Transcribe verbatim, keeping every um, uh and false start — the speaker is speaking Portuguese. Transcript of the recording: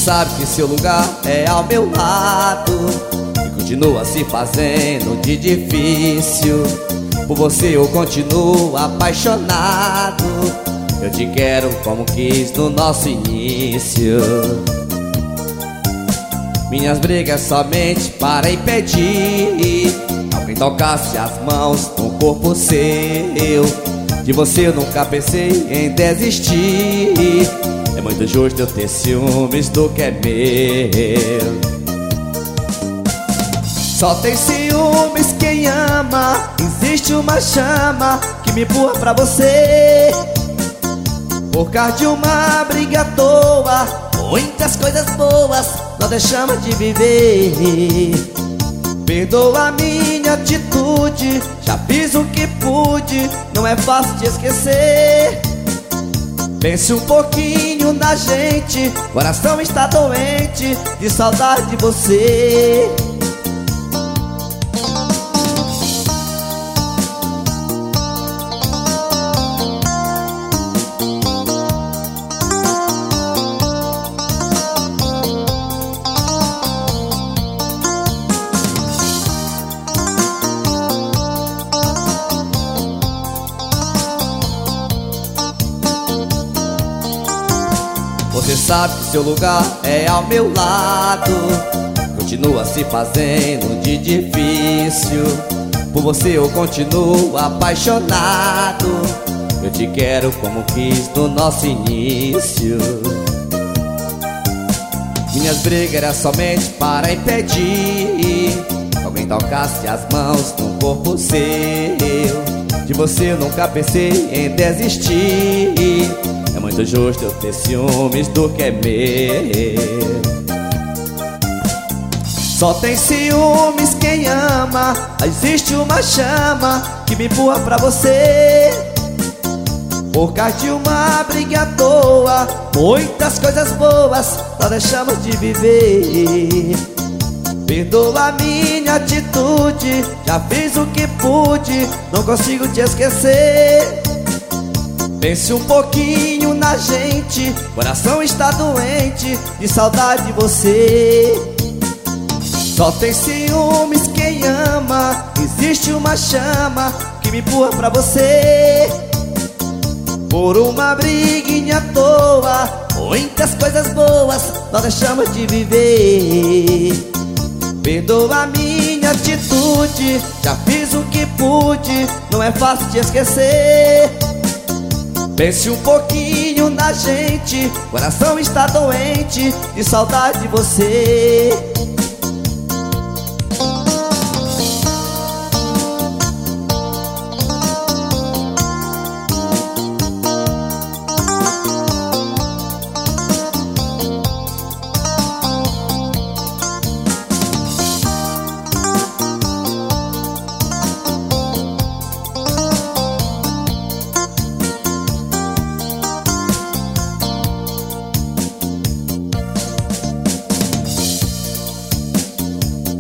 sabe que seu lugar é ao meu lado e continua se fazendo de difícil. Por você eu continuo apaixonado. Eu te quero como quis no nosso início. Minhas brigas somente para impedir alguém tocasse as mãos no corpo seu. De você eu nunca pensei em desistir. É muito justo eu ter ciúmes do que é meu. Só tem ciúmes quem ama. Existe uma chama que me empurra pra você. Por causa de uma briga à toa, muitas coisas boas nós deixamos de viver. Perdoa a minha atitude, já fiz o que pude, não é fácil de esquecer. Pense um pouquinho na gente, coração está doente de saudade de você. Você sabe que seu lugar é ao meu lado, continua se fazendo de difícil. Por você eu continuo apaixonado. Eu te quero como quis no nosso início. Minhas brigas eram somente para impedir alguém tocasse as mãos no corpo seu. De você eu nunca pensei em desistir. É muito justo eu ter ciúmes do que é meu. Só tem ciúmes quem ama. Existe uma chama que me empurra pra você. Por causa de uma briga à toa, muitas coisas boas nós deixamos de viver. Perdoa a minha atitude, já fiz o que pude, não consigo te esquecer. Pense um pouquinho na gente, coração está doente de saudade de você. Só tem ciúmes quem ama. Existe uma chama que me empurra pra você. Por uma briguinha à toa, muitas coisas boas nós deixamos de viver. Perdoa a minha atitude, já fiz o que pude, não é fácil de esquecer. Pense um pouquinho na gente, coração está doente de saudade de você.